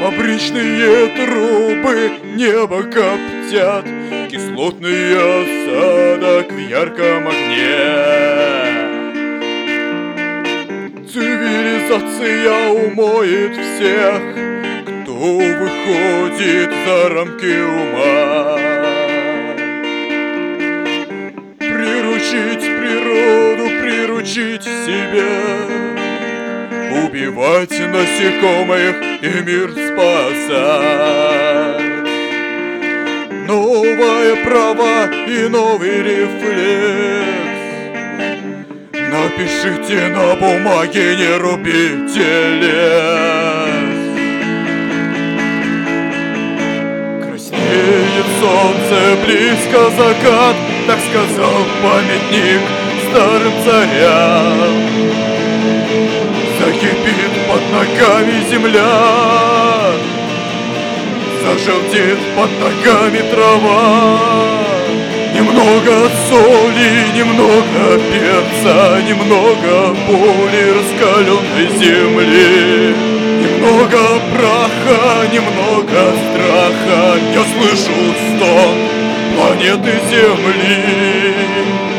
Фабричные трубы небо коптят, кислотный осадок в ярком огне. Цивилизация умоет всех, кто выходит за рамки ума. Приручить природу, приручить себя, убивать насекомых и мир спасать. Новая права и новый рефлекс. Напишите на бумаге, не рубите лес. Краснеет солнце, близко закат, так сказал памятник старым царям. Закипит под ногами земля, зажелтит под ногами трава. Немного соли, немного перца, немного боли раскаленной земли. Немного праха, немного страха, я слышу стон планеты Земли.